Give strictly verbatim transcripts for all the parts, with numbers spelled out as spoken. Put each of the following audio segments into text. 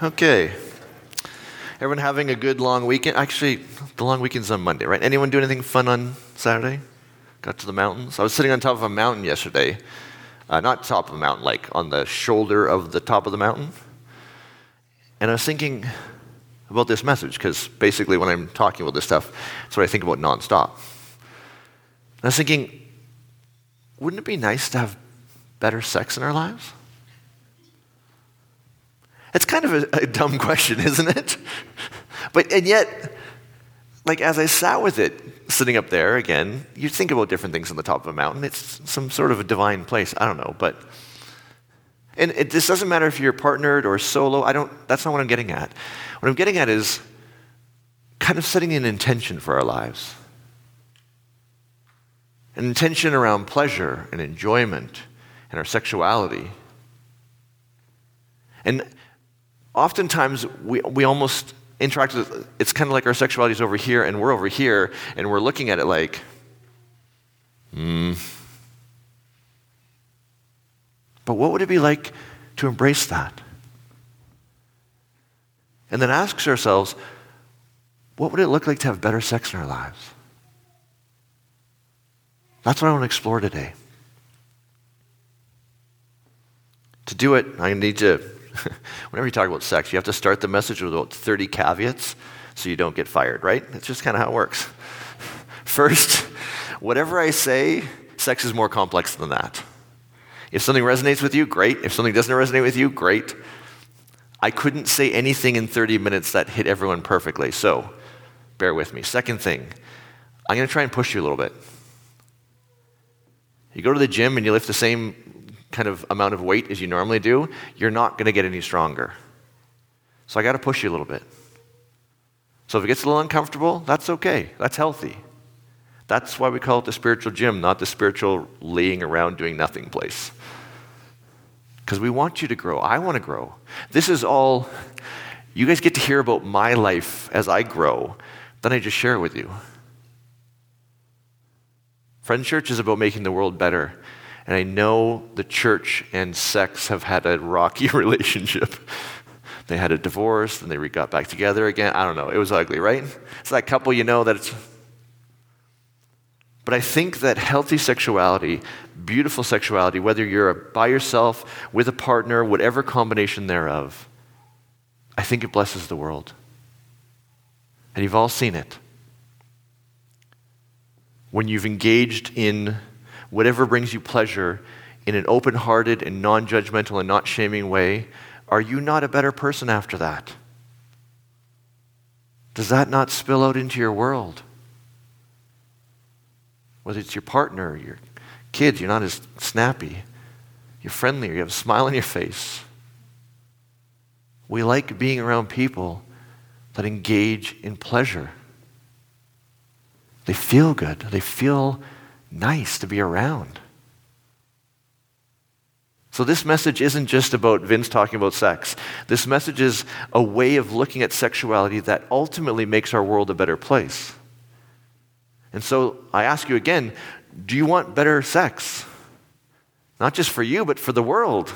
Okay. Everyone having a good long weekend? Actually, the long weekend's on Monday, right? Anyone do anything fun on Saturday? Got to the mountains? I was sitting on top of a mountain yesterday. Uh, not top of a mountain, like on the shoulder of the top of the mountain. And I was thinking about this message, because basically when I'm talking about this stuff, it's what I think about nonstop. And I was thinking, wouldn't it be nice to have better sex in our lives? It's kind of a, a dumb question, isn't it? But, and yet, like as I sat with it, sitting up there again, you think about different things on the top of a mountain. It's some sort of a divine place. I don't know, but, and it, this doesn't matter if you're partnered or solo. I don't, that's not what I'm getting at. What I'm getting at is kind of setting an intention for our lives. An intention around pleasure and enjoyment and our sexuality. And oftentimes, we we almost interact with, it's kind of like our sexuality is over here, and we're over here, and we're looking at it like, hmm. But what would it be like to embrace that? And then ask ourselves, what would it look like to have better sex in our lives? That's what I want to explore today. To do it, I need to... Whenever you talk about sex, you have to start the message with about thirty caveats so you don't get fired, right? It's just kind of how it works. First, whatever I say, sex is more complex than that. If something resonates with you, great. If something doesn't resonate with you, great. I couldn't say anything in thirty minutes that hit everyone perfectly, so bear with me. Second thing, I'm going to try and push you a little bit. You go to the gym and you lift the same kind of amount of weight as you normally do, you're not going to get any stronger. So I got to push you a little bit. So if it gets a little uncomfortable, that's okay. That's healthy. That's why we call it the spiritual gym, not the spiritual laying around doing nothing place. Because we want you to grow. I want to grow. This is all, you guys get to hear about my life as I grow, then I just share it with you. Friends Church is about making the world better. And I know the church and sex have had a rocky relationship. They had a divorce, and they got back together again. I don't know. It was ugly, right? It's that couple, you know, that it's... But I think that healthy sexuality, beautiful sexuality, whether you're by yourself, with a partner, whatever combination thereof, I think it blesses the world. And you've all seen it. When you've engaged in whatever brings you pleasure in an open-hearted and non-judgmental and not shaming way, are you not a better person after that? Does that not spill out into your world? Whether it's your partner, or your kids, you're not as snappy, you're friendlier, you have a smile on your face. We like being around people that engage in pleasure. They feel good. They feel nice to be around. So this message isn't just about Vince talking about sex. This message is a way of looking at sexuality that ultimately makes our world a better place. And so I ask you again, do you want better sex? Not just for you, but for the world.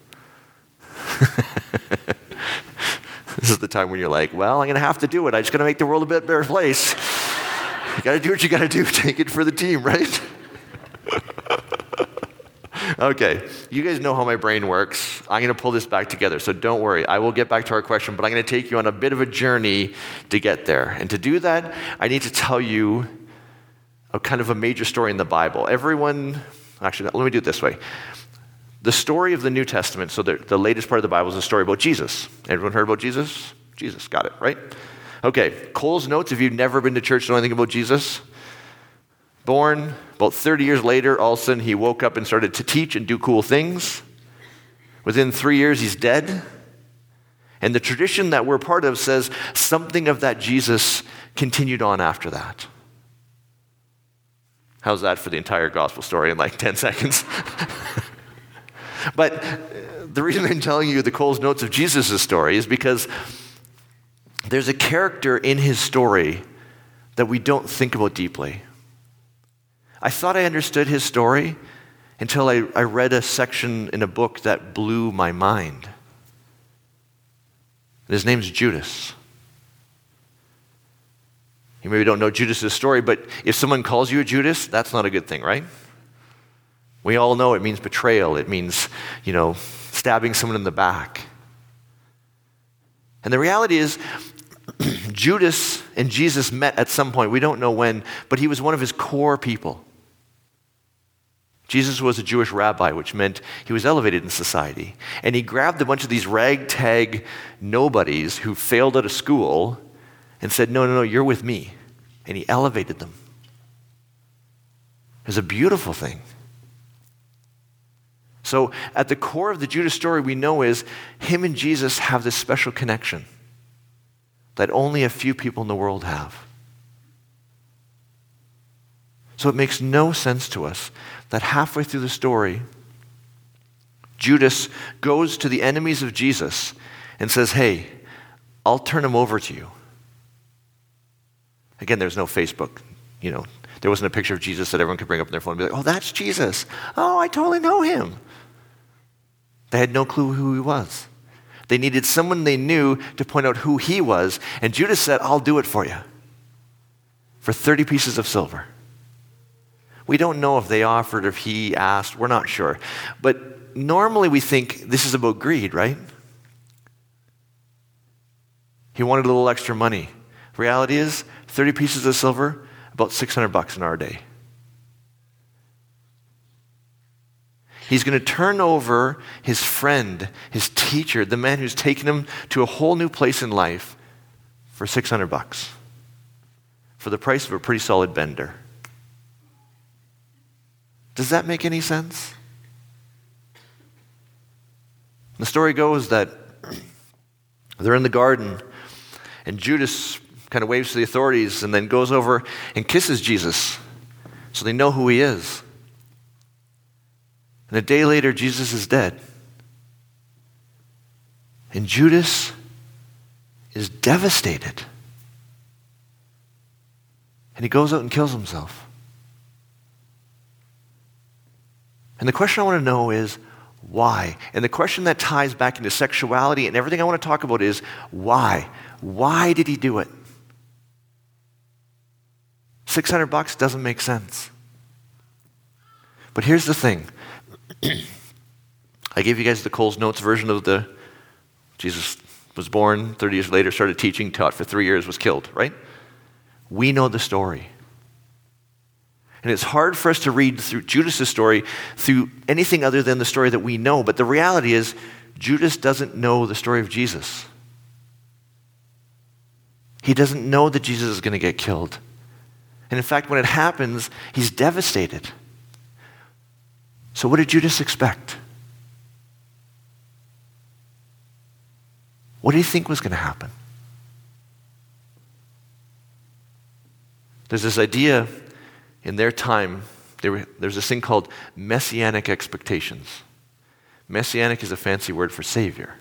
This is the time when you're like, well, I'm going to have to do it. I just got to make the world a bit better place. You got to do what you got to do. Take it for the team, right? Okay, you guys know how my brain works. I'm going to pull this back together, so don't worry. I will get back to our question, but I'm going to take you on a bit of a journey to get there. And to do that, I need to tell you a kind of a major story in the Bible. Everyone, actually, let me do it this way. The story of the New Testament, so the, the latest part of the Bible is a story about Jesus. Everyone heard about Jesus? Jesus, got it, right? Okay, Cole's Notes, if you've never been to church, know anything about Jesus? Born, about thirty years later, all of a sudden he woke up and started to teach and do cool things. Within three years, he's dead. And the tradition that we're part of says something of that Jesus continued on after that. How's that for the entire gospel story in like ten seconds? But the reason I'm telling you the Cole's Notes of Jesus' story is because there's a character in his story that we don't think about deeply. I thought I understood his story until I, I read a section in a book that blew my mind. And his name's Judas. You maybe don't know Judas' story, but if someone calls you a Judas, that's not a good thing, right? We all know it means betrayal. It means, you know, stabbing someone in the back. And the reality is, Judas and Jesus met at some point. We don't know when, but he was one of his core people. Jesus was a Jewish rabbi, which meant he was elevated in society. And he grabbed a bunch of these ragtag nobodies who failed out of school and said, no, no, no, you're with me. And he elevated them. It was a beautiful thing. So at the core of the Judas story we know is him and Jesus have this special connection that only a few people in the world have. So it makes no sense to us that halfway through the story, Judas goes to the enemies of Jesus and says, hey, I'll turn him over to you. Again, there's no Facebook, you know, there wasn't a picture of Jesus that everyone could bring up on their phone and be like, oh, that's Jesus. Oh, I totally know him. They had no clue who he was. They needed someone they knew to point out who he was. And Judas said, I'll do it for you. For thirty pieces of silver. We don't know if they offered or if he asked. We're not sure. But normally we think this is about greed, right? He wanted a little extra money. Reality is, thirty pieces of silver, about six hundred bucks in our day. He's going to turn over his friend, his teacher, the man who's taken him to a whole new place in life for six hundred bucks. For the price of a pretty solid bender. Does that make any sense? The story goes that they're in the garden and Judas kind of waves to the authorities and then goes over and kisses Jesus so they know who he is. And a day later, Jesus is dead. And Judas is devastated. And he goes out and kills himself. And the question I want to know is, why? And the question that ties back into sexuality and everything I want to talk about is, why? Why did he do it? six hundred bucks doesn't make sense. But here's the thing. I gave you guys the Coles Notes version of the Jesus was born, thirty years later, started teaching, taught for three years, was killed, right? We know the story. And it's hard for us to read through Judas' story through anything other than the story that we know. But the reality is, Judas doesn't know the story of Jesus. He doesn't know that Jesus is going to get killed. And in fact, when it happens, he's devastated. So what did Judas expect? What did he think was going to happen? There's this idea in their time, there, there's this thing called messianic expectations. Messianic is a fancy word for savior.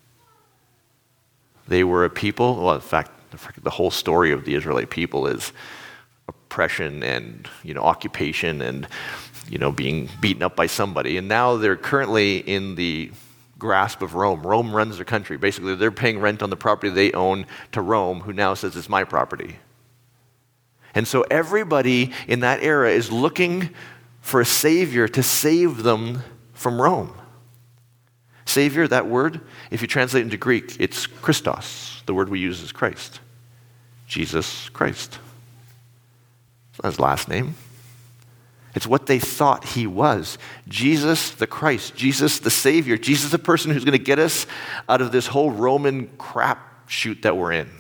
They were a people, well, in fact, the whole story of the Israelite people is oppression and, you know, occupation and, you know, being beaten up by somebody. And now they're currently in the grasp of Rome. Rome runs their country. Basically, they're paying rent on the property they own to Rome, who now says it's my property. And so everybody in that era is looking for a savior to save them from Rome. Savior, that word, if you translate into Greek, it's Christos. The word we use is Christ. Jesus Christ. It's not his last name. It's what they thought he was. Jesus the Christ. Jesus the Savior. Jesus the person who's going to get us out of this whole Roman crap shoot that we're in.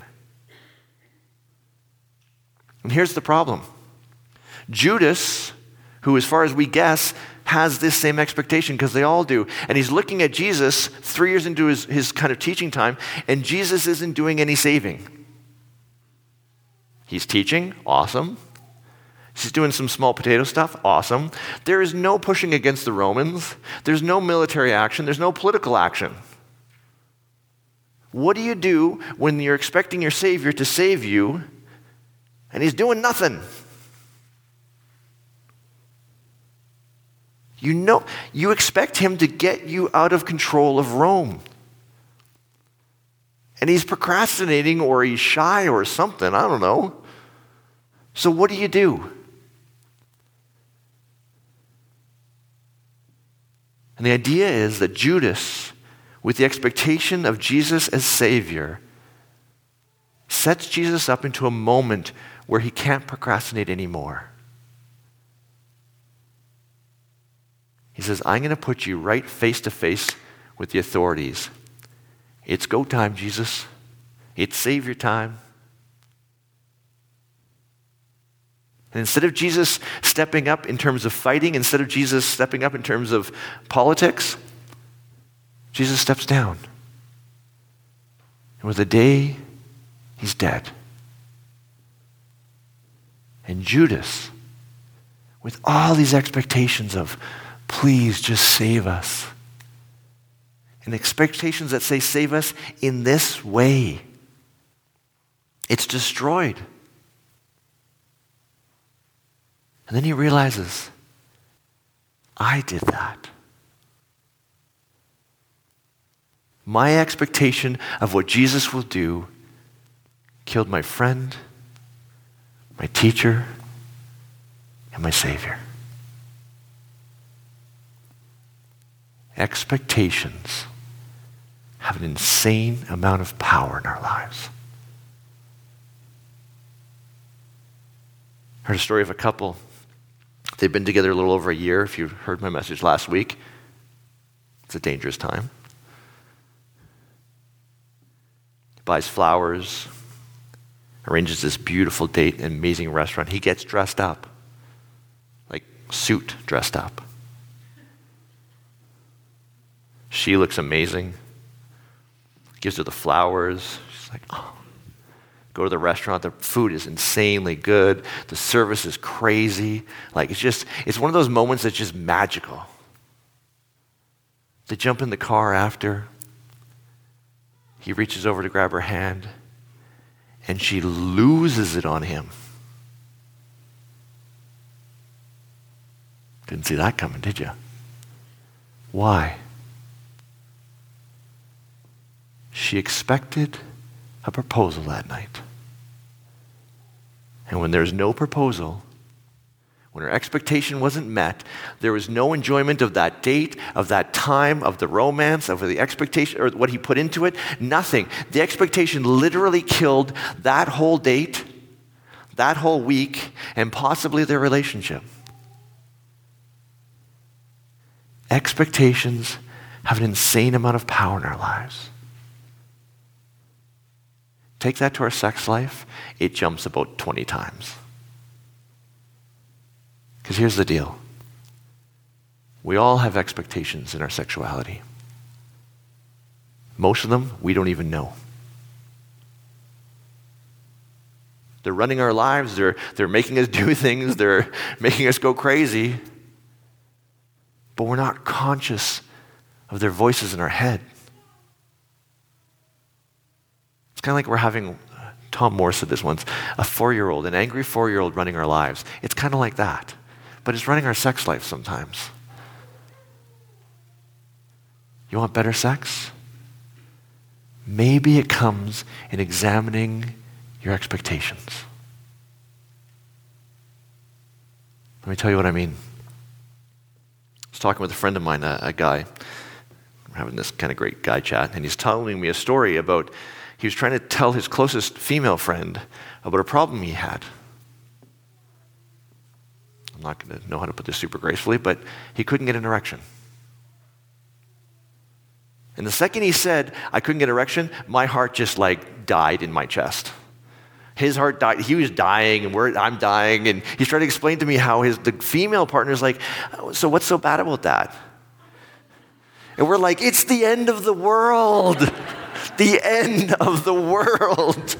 And here's the problem. Judas, who as far as we guess, has this same expectation because they all do. And he's looking at Jesus three years into his, his kind of teaching time, and Jesus isn't doing any saving. He's teaching, awesome. He's doing some small potato stuff, awesome. There is no pushing against the Romans. There's no military action. There's no political action. What do you do when you're expecting your Savior to save you and he's doing nothing? You know, you expect him to get you out of control of Rome. And he's procrastinating or he's shy or something. I don't know. So what do you do? And the idea is that Judas, with the expectation of Jesus as Savior, sets Jesus up into a moment where he can't procrastinate anymore. He says, I'm going to put you right face to face with the authorities. It's go time, Jesus. It's Savior time. And instead of Jesus stepping up in terms of fighting, instead of Jesus stepping up in terms of politics, Jesus steps down. And with a day, he's dead. And Judas, with all these expectations of, please just save us, and expectations that say, save us in this way, it's destroyed. And then he realizes, I did that. My expectation of what Jesus will do killed my friend, my teacher, and my Savior. Expectations have an insane amount of power in our lives. I heard a story of a couple. They've been together a little over a year. If you heard my message last week, it's a dangerous time. He buys flowers, arranges this beautiful date in an amazing restaurant. He gets dressed up, like suit dressed up. She looks amazing. Gives her the flowers. She's like, oh. Go to the restaurant. The food is insanely good. The service is crazy. Like, it's just, it's one of those moments that's just magical. They jump in the car after. He reaches over to grab her hand, and she loses it on him. Didn't see that coming, did you? Why? She expected a proposal that night. And when there's no proposal, when her expectation wasn't met, there was no enjoyment of that date, of that time, of the romance, of the expectation, or what he put into it. Nothing. The expectation literally killed that whole date, that whole week, and possibly their relationship. Expectations have an insane amount of power in our lives. Take that to our sex life, it jumps about twenty times. Because here's the deal. We all have expectations in our sexuality. Most of them, we don't even know. They're running our lives, they're, they're making us do things, they're making us go crazy, but we're not conscious of their voices in our head. It's kind of like we're having, Tom Moore said this once, a four-year-old, an angry four-year-old running our lives. It's kind of like that, but it's running our sex life sometimes. You want better sex? Maybe it comes in examining your expectations. Let me tell you what I mean. I was talking with a friend of mine, a, a guy, we're having this kind of great guy chat, and he's telling me a story about, he was trying to tell his closest female friend about a problem he had. I'm not going to know how to put this super gracefully, but he couldn't get an erection. And the second he said, I couldn't get an erection, my heart just like died in my chest. His heart died. He was dying, and we're, I'm dying. And he's trying to explain to me how his the female partner is like, so what's so bad about that? And we're like, it's the end of the world. The end of the world.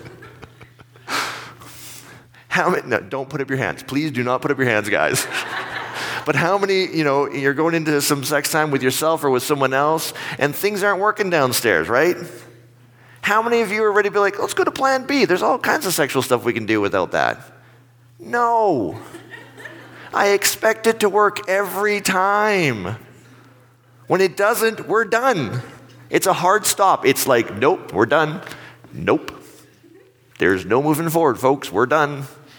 How many, no, don't put up your hands. Please do not put up your hands, guys. But how many, you know, you're going into some sex time with yourself or with someone else, and things aren't working downstairs, right? How many of you are ready to be like, let's go to plan B. There's all kinds of sexual stuff we can do without that. No. I expect it to work every time. When it doesn't, we're done. It's a hard stop. It's like, nope, we're done. Nope. There's no moving forward, folks. We're done.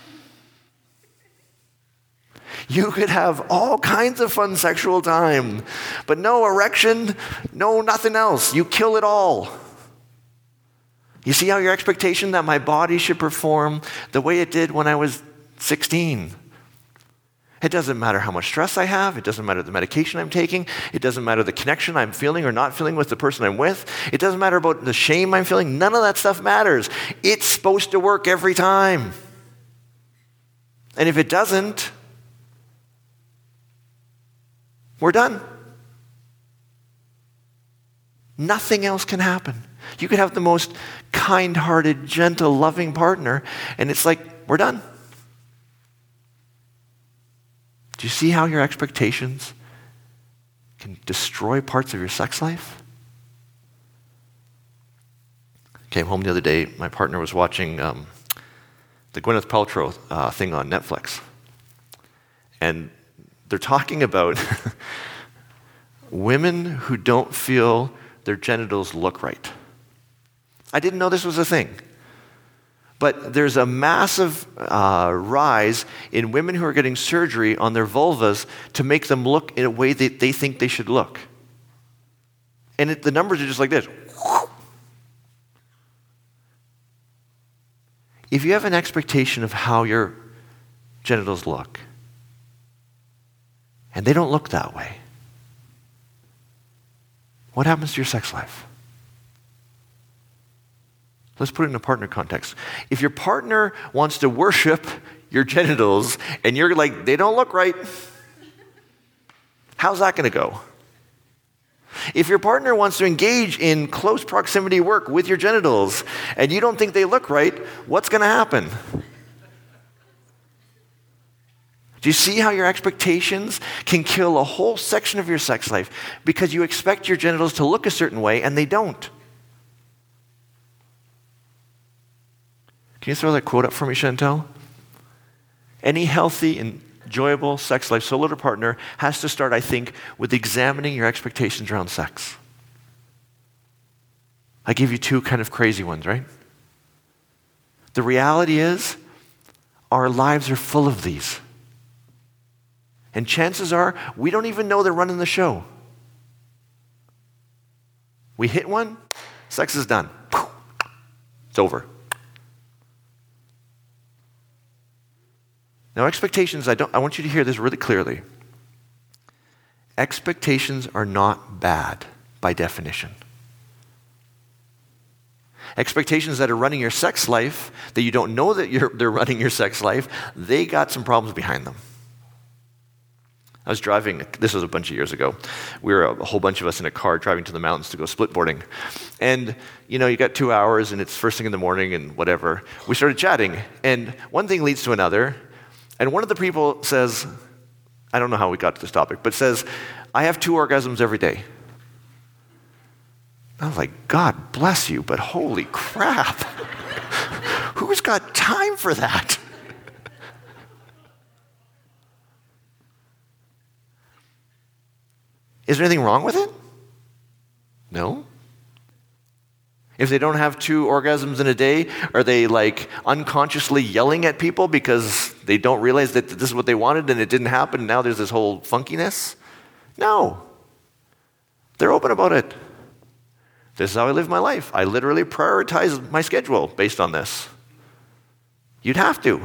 You could have all kinds of fun sexual time, but no erection, no nothing else. You kill it all. You see how your expectation that my body should perform the way it did when I was sixteen. It doesn't matter how much stress I have. It doesn't matter the medication I'm taking. It doesn't matter the connection I'm feeling or not feeling with the person I'm with. It doesn't matter about the shame I'm feeling. None of that stuff matters. It's supposed to work every time. And if it doesn't, we're done. Nothing else can happen. You could have the most kind-hearted, gentle, loving partner, and it's like, we're done. Do you see how your expectations can destroy parts of your sex life? Came home the other day, my partner was watching um, the Gwyneth Paltrow uh, thing on Netflix. And they're talking about women who don't feel their genitals look right. I didn't know this was a thing. But there's a massive uh, rise in women who are getting surgery on their vulvas to make them look in a way that they think they should look. And it, the numbers are just like this. If you have an expectation of how your genitals look, and they don't look that way, what happens to your sex life? Let's put it in a partner context. If your partner wants to worship your genitals and you're like, they don't look right, how's that going to go? If your partner wants to engage in close proximity work with your genitals and you don't think they look right, what's going to happen? Do you see how your expectations can kill a whole section of your sex life because you expect your genitals to look a certain way and they don't? Can you throw that quote up for me, Chantel? Any healthy and enjoyable sex life, solo or partner, has to start, I think, with examining your expectations around sex. I gave you two kind of crazy ones, right? The reality is, our lives are full of these. And chances are, we don't even know they're running the show. We hit one, sex is done. It's over. Now, expectations, I, don't, I want you to hear this really clearly. Expectations are not bad by definition. Expectations that are running your sex life, that you don't know that you're, they're running your sex life, they got some problems behind them. I was driving, this was a bunch of years ago. We were a whole bunch of us in a car driving to the mountains to go splitboarding. And, you know, you got two hours and it's first thing in the morning and whatever. We started chatting, and one thing leads to another. And one of the people says, I don't know how we got to this topic, but says, I have two orgasms every day. I was like, God bless you, but holy crap. Who's got time for that? Is there anything wrong with it? No. If they don't have two orgasms in a day, are they like unconsciously yelling at people because they don't realize that this is what they wanted and it didn't happen and now there's this whole funkiness? No. They're open about it. This is how I live my life. I literally prioritize my schedule based on this. You'd have to.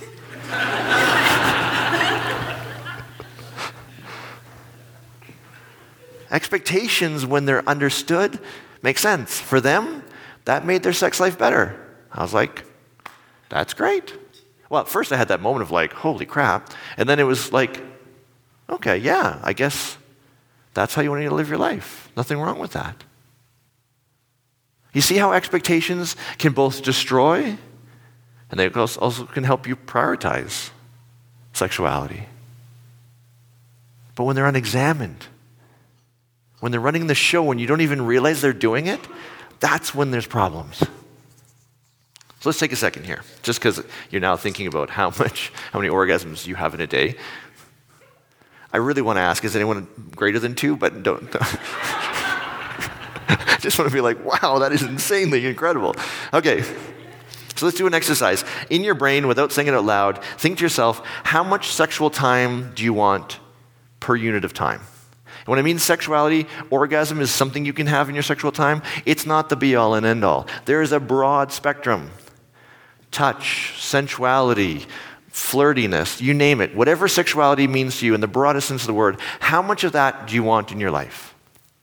Expectations, when they're understood, make sense. For them, that made their sex life better. I was like, that's great. Well, at first I had that moment of like, holy crap. And then it was like, okay, yeah, I guess that's how you want to live your life. Nothing wrong with that. You see how expectations can both destroy and they also can help you prioritize sexuality. But when they're unexamined, when they're running the show and you don't even realize they're doing it, that's when there's problems. So let's take a second here, just because you're now thinking about how much, how many orgasms you have in a day. I really want to ask, is anyone greater than two? But don't. don't. I just want to be like, wow, that is insanely incredible. Okay, so let's do an exercise. In your brain, without saying it out loud, think to yourself, how much sexual time do you want per unit of time? And when I mean sexuality, orgasm is something you can have in your sexual time. It's not the be-all and end-all. There is a broad spectrum. Touch, sensuality, flirtiness, you name it. Whatever sexuality means to you in the broadest sense of the word, how much of that do you want in your life?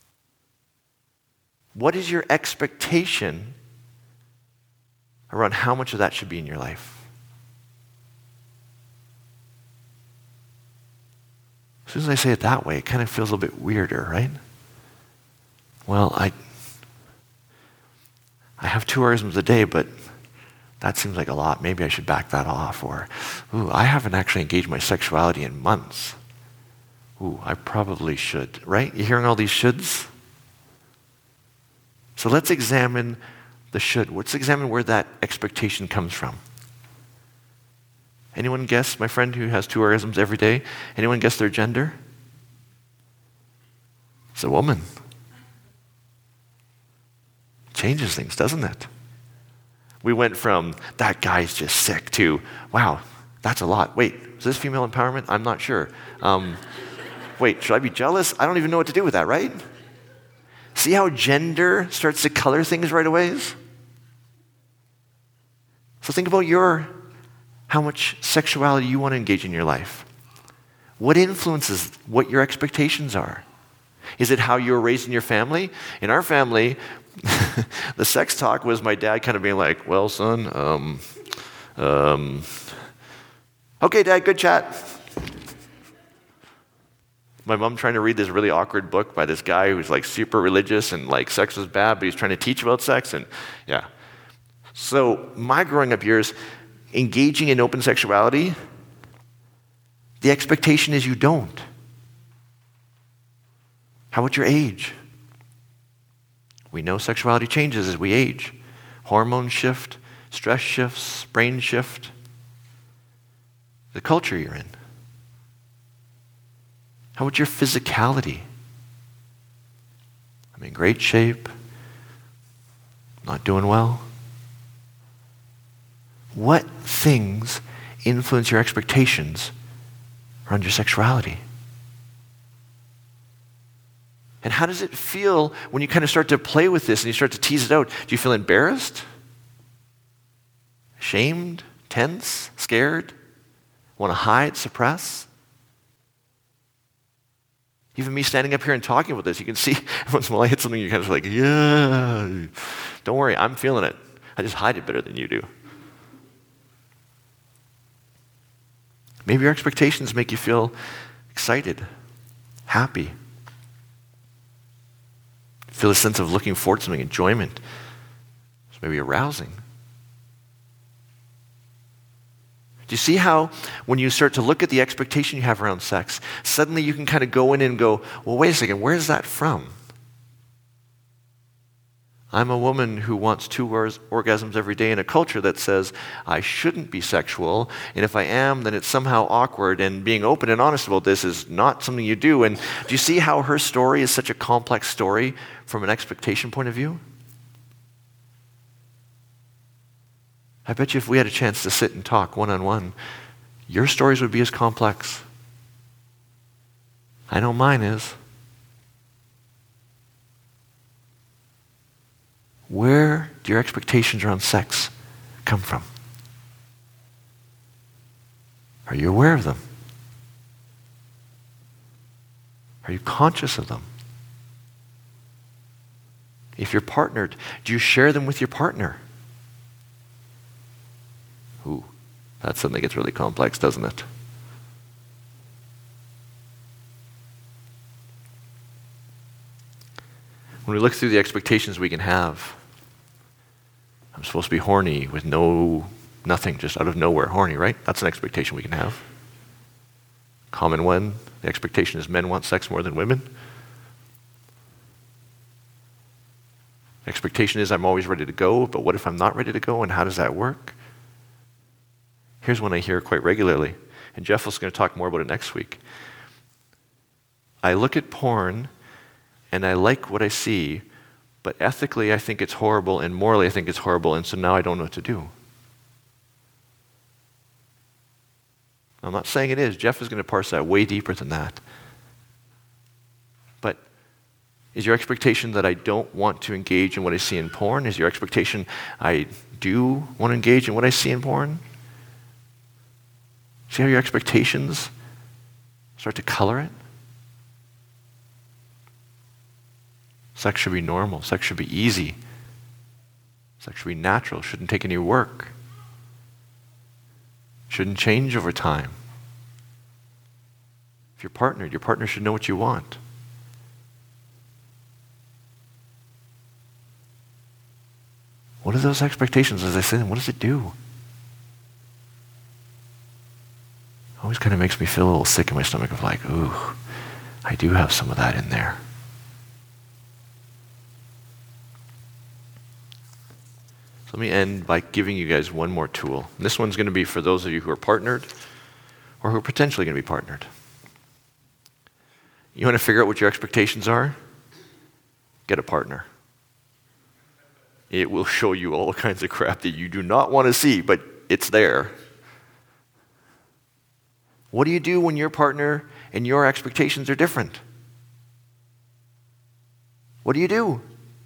What is your expectation around how much of that should be in your life? As soon as I say it that way, it kind of feels a little bit weirder, right? Well, I I have two orgasms a day, but that seems like a lot. Maybe I should back that off. Or, ooh, I haven't actually engaged my sexuality in months. Ooh, I probably should, right? You hearing all these shoulds? So let's examine the should. Let's examine where that expectation comes from. Anyone guess, my friend who has two orgasms every day, anyone guess their gender? It's a woman. Changes things, doesn't it? We went from, that guy's just sick, to, wow, that's a lot. Wait, is this female empowerment? I'm not sure. Um, wait, should I be jealous? I don't even know what to do with that, right? See how gender starts to color things right away? So think about your how much sexuality you want to engage in your life. What influences what your expectations are? Is it how you were raised in your family? In our family, the sex talk was my dad kind of being like, well, son, um, um, okay, Dad, good chat. My mom trying to read this really awkward book by this guy who's like super religious and like sex was bad, but he's trying to teach about sex, and yeah. So my growing up years, engaging in open sexuality, the expectation is you don't. How about your age? We know sexuality changes as we age. Hormones shift, stress shifts, brain shift. The culture you're in. How about your physicality? I'm in great shape, not doing well. What things influence your expectations around your sexuality? And how does it feel when you kind of start to play with this and you start to tease it out? Do you feel embarrassed? Ashamed? Tense? Scared? Want to hide? Suppress? Even me standing up here and talking about this, you can see once in a while I hit something, you're kind of like, yeah. Don't worry, I'm feeling it. I just hide it better than you do. Maybe your expectations make you feel excited, happy. Feel a sense of looking forward to something, enjoyment. It's maybe arousing. Do you see how when you start to look at the expectation you have around sex, suddenly you can kind of go in and go, well, wait a second, where's that from? I'm a woman who wants two or- orgasms every day in a culture that says I shouldn't be sexual, and if I am, then it's somehow awkward, and being open and honest about this is not something you do. And do you see how her story is such a complex story from an expectation point of view? I bet you if we had a chance to sit and talk one-on-one, your stories would be as complex. I know mine is. Where do your expectations around sex come from? Are you aware of them? Are you conscious of them? If you're partnered, do you share them with your partner? Ooh, that's something that gets really complex, doesn't it? When we look through the expectations we can have, I'm supposed to be horny with no, nothing, just out of nowhere, horny, right? That's an expectation we can have. Common one, the expectation is men want sex more than women. Expectation is I'm always ready to go, but what if I'm not ready to go, and how does that work? Here's one I hear quite regularly, and Jeff is going to talk more about it next week. I look at porn, and I like what I see, But ethically, I think it's horrible, and morally, I think it's horrible, and so now I don't know what to do. I'm not saying it is. Jeff is going to parse that way deeper than that. But is your expectation that I don't want to engage in what I see in porn? Is your expectation I do want to engage in what I see in porn? See how your expectations start to color it? Sex should be normal. Sex should be easy. Sex should be natural. Shouldn't take any work. Shouldn't change over time. If you're partnered, your partner should know what you want. What are those expectations, as I said, and what does it do? It always kind of makes me feel a little sick in my stomach of like, ooh, I do have some of that in there. So let me end by giving you guys one more tool. And this one's going to be for those of you who are partnered or who are potentially going to be partnered. You want to figure out what your expectations are? Get a partner. It will show you all kinds of crap that you do not want to see, but it's there. What do you do when your partner and your expectations are different? What do you do?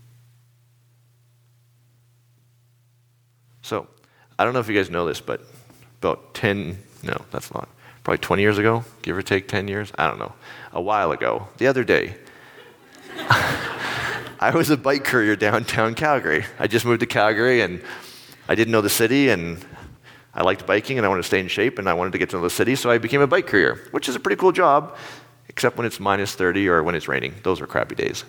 So, I don't know if you guys know this, but about ten, no, that's not, probably twenty years ago, give or take ten years, I don't know, a while ago, the other day, I was a bike courier downtown Calgary. I just moved to Calgary, and I didn't know the city, and I liked biking, and I wanted to stay in shape, and I wanted to get to know the city, so I became a bike courier, which is a pretty cool job, except when it's minus thirty or when it's raining. Those were crappy days.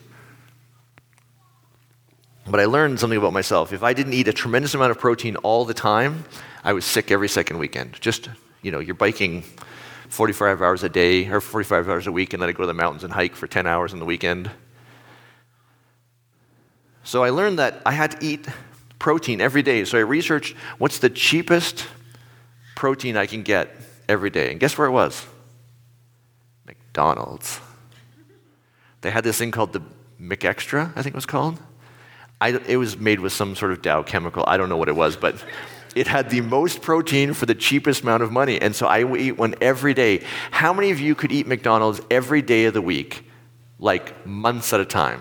But I learned something about myself. If I didn't eat a tremendous amount of protein all the time, I was sick every second weekend. Just, you know, you're biking forty-five hours a day, or forty-five hours a week, and then I go to the mountains and hike for ten hours on the weekend. So I learned that I had to eat protein every day. So I researched what's the cheapest protein I can get every day. And guess where it was? McDonald's. They had this thing called the McExtra, I think it was called. I, it was made with some sort of Dow chemical. I don't know what it was, but it had the most protein for the cheapest amount of money. And so I would eat one every day. How many of you could eat McDonald's every day of the week, like months at a time?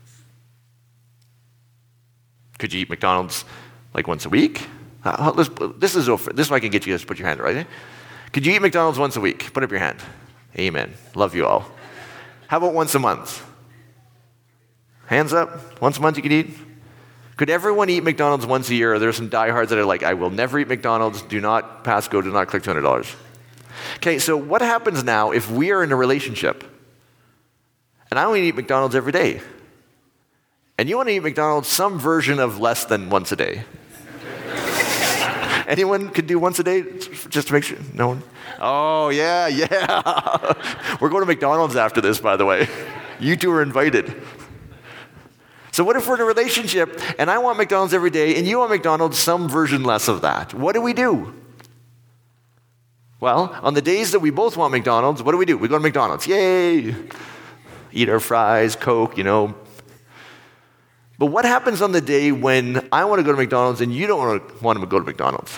Could you eat McDonald's like once a week? Uh, let's, this is over. This is why I can get you guys to put your hand up, right? Could you eat McDonald's once a week? Put up your hand. Amen. Love you all. How about once a month? Hands up. Once a month you could eat? Could everyone eat McDonald's once a year? Or there are some diehards that are like, I will never eat McDonald's. Do not pass go. Do not click two hundred dollars. Okay, so what happens now if we are in a relationship and I only eat McDonald's every day? And you want to eat McDonald's some version of less than once a day? Anyone could do once a day just to make sure? No one? Oh, yeah, yeah. We're going to McDonald's after this, by the way. You two are invited. So what if we're in a relationship and I want McDonald's every day and you want McDonald's some version less of that? What do we do? Well, on the days that we both want McDonald's, what do we do? We go to McDonald's. Yay! Eat our fries, Coke, you know. But what happens on the day when I want to go to McDonald's and you don't want to go to McDonald's?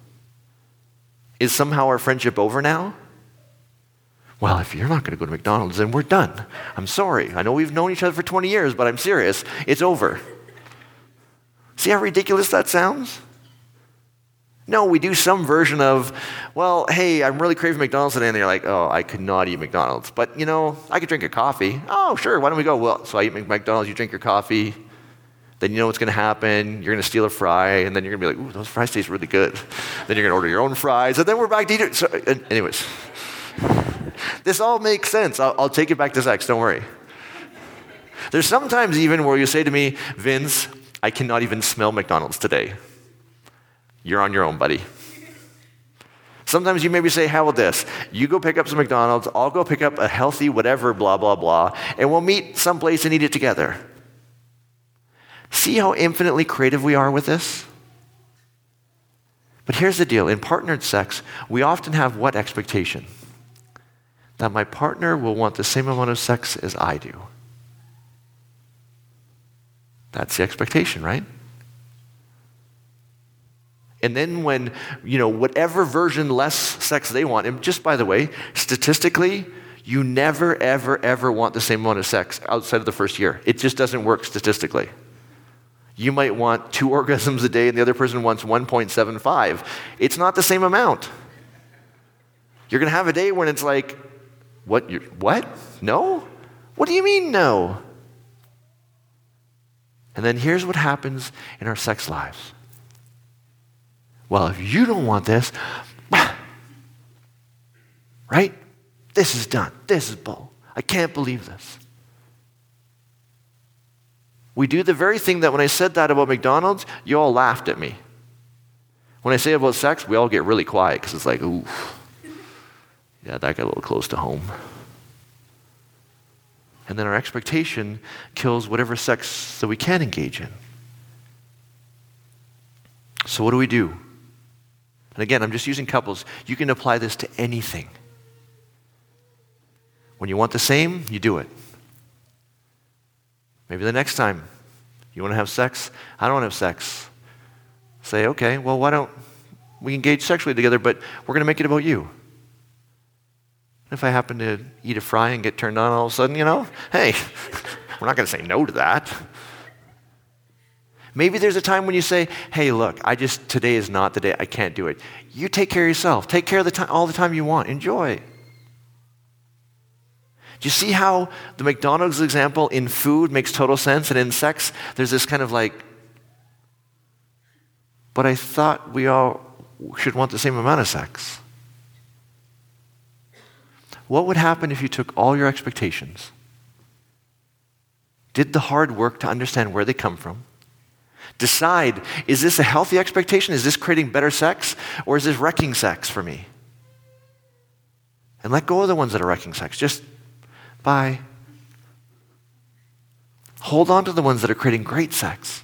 Is somehow our friendship over now? Well, if you're not going to go to McDonald's, then we're done. I'm sorry. I know we've known each other for twenty years, but I'm serious. It's over. See how ridiculous that sounds? No, we do some version of, well, hey, I'm really craving McDonald's today. And they're like, oh, I could not eat McDonald's. But, you know, I could drink a coffee. Oh, sure, why don't we go? Well, so I eat McDonald's, you drink your coffee. Then you know what's going to happen. You're going to steal a fry, and then you're going to be like, ooh, those fries taste really good. Then you're going to order your own fries, and then we're back to eating. So, anyways, this all makes sense. I'll, I'll take it back to sex, don't worry. There's sometimes even where you say to me, Vince, I cannot even smell McDonald's today. You're on your own, buddy. Sometimes you maybe say, how about this? You go pick up some McDonald's, I'll go pick up a healthy whatever, blah, blah, blah, and we'll meet someplace and eat it together. See how infinitely creative we are with this? But here's the deal. In partnered sex, we often have what expectation? That my partner will want the same amount of sex as I do. That's the expectation, right? And then when, you know, whatever version less sex they want, and just by the way, statistically, you never, ever, ever want the same amount of sex outside of the first year. It just doesn't work statistically. You might want two orgasms a day and the other person wants one point seven five. It's not the same amount. You're going to have a day when it's like, what? You're, what? No? What do you mean no? And then here's what happens in our sex lives. Well, if you don't want this, right? This is done. This is bull. I can't believe this. We do the very thing that when I said that about McDonald's, you all laughed at me. When I say about sex, we all get really quiet because it's like, ooh, yeah, that got a little close to home. And then our expectation kills whatever sex that we can engage in. So what do we do? And again, I'm just using couples. You can apply this to anything. When you want the same, you do it. Maybe the next time you want to have sex, I don't want to have sex. Say, okay, well, why don't we engage sexually together, but we're going to make it about you. If I happen to eat a fry and get turned on all of a sudden, you know, hey, we're not going to say no to that. Maybe there's a time when you say, hey, look, I just, today is not the day, I can't do it. You take care of yourself. Take care of the time, all the time you want. Enjoy. Do you see how the McDonald's example in food makes total sense, and in sex, there's this kind of like, but I thought we all should want the same amount of sex. What would happen if you took all your expectations, did the hard work to understand where they come from, decide, is this a healthy expectation? Is this creating better sex? Or is this wrecking sex for me? And let go of the ones that are wrecking sex. Just bye. Hold on to the ones that are creating great sex.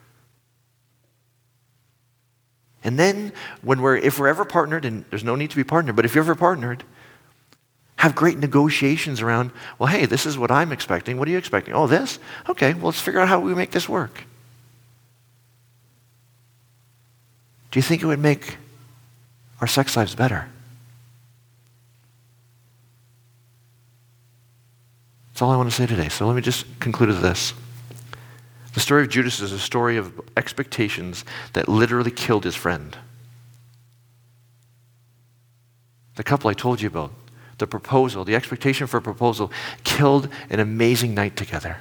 And then when we're, if we're ever partnered, and there's no need to be partnered, but if you're ever partnered, have great negotiations around, well, hey, this is what I'm expecting. What are you expecting? Oh, this? Okay, well, let's figure out how we make this work. Do you think it would make our sex lives better? That's all I want to say today. So let me just conclude with this. The story of Judas is a story of expectations that literally killed his friend. The couple I told you about, the proposal, the expectation for a proposal, killed an amazing night together.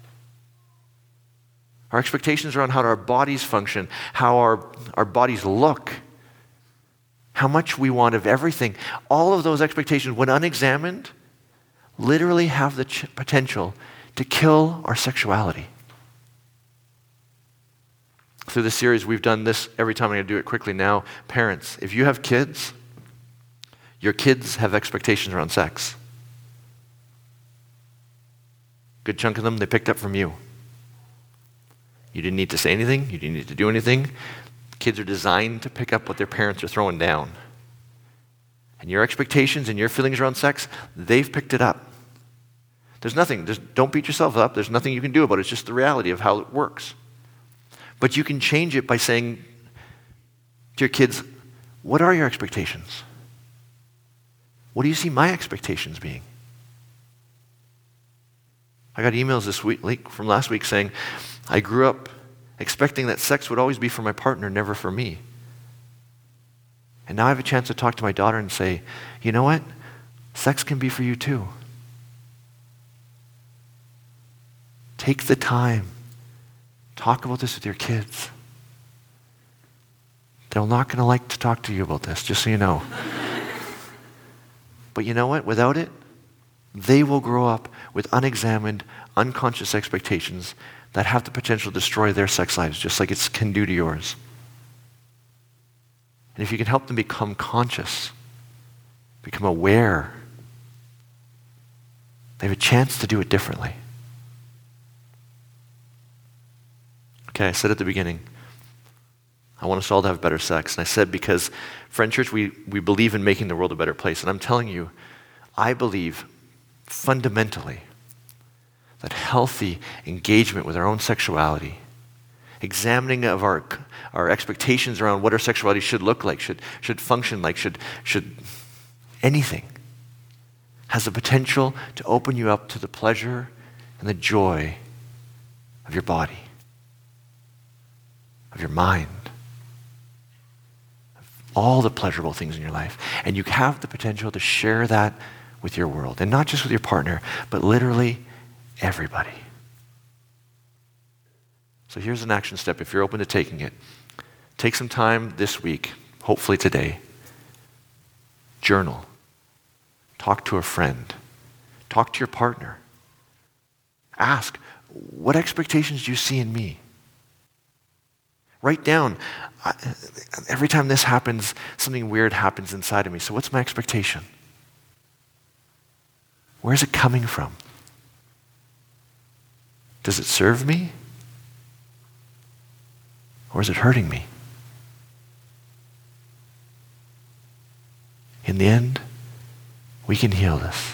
Our expectations around how our bodies function, how our, our bodies look, how much we want of everything, all of those expectations, when unexamined, literally have the ch- potential to kill our sexuality. Through this series, we've done this every time. I'm going to do it quickly now. Parents, if you have kids, your kids have expectations around sex. Good chunk of them they picked up from you. You didn't need to say anything. You didn't need to do anything. Kids are designed to pick up what their parents are throwing down. And your expectations and your feelings around sex, they've picked it up. There's nothing. There's, don't beat yourself up. There's nothing you can do about it. It's just the reality of how it works. But you can change it by saying to your kids, what are your expectations? What do you see my expectations being? I got emails this week from last week saying, I grew up expecting that sex would always be for my partner, never for me. And now I have a chance to talk to my daughter and say, you know what? Sex can be for you too. Take the time. Talk about this with your kids. They're not going to like to talk to you about this, just so you know. But you know what? Without it, they will grow up with unexamined, unconscious expectations that have the potential to destroy their sex lives, just like it can do to yours. And if you can help them become conscious, become aware, they have a chance to do it differently. Okay, I said at the beginning, I want us all to have better sex. And I said because, Friend Church, we, we believe in making the world a better place. And I'm telling you, I believe fundamentally that healthy engagement with our own sexuality, examining of our, our expectations around what our sexuality should look like, should, should function like, should, should anything, has the potential to open you up to the pleasure and the joy of your body, of your mind, of all the pleasurable things in your life. And you have the potential to share that with your world, and not just with your partner, but literally everybody. So here's an action step if you're open to taking it. Take some time this week, hopefully today. Journal. Talk to a friend. Talk to your partner. Ask, what expectations do you see in me? Write down, I, every time this happens, something weird happens inside of me. So what's my expectation? Where's it coming from? Does it serve me? Or is it hurting me? In the end, we can heal this.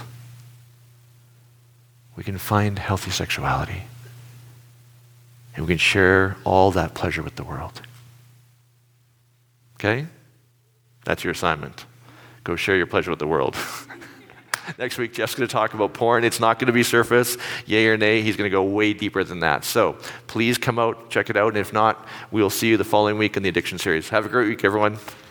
We can find healthy sexuality. And we can share all that pleasure with the world. Okay? That's your assignment. Go share your pleasure with the world. Next week, Jeff's going to talk about porn. It's not going to be surface, yay or nay. He's going to go way deeper than that. So please come out, check it out. And if not, we'll see you the following week in the addiction series. Have a great week, everyone.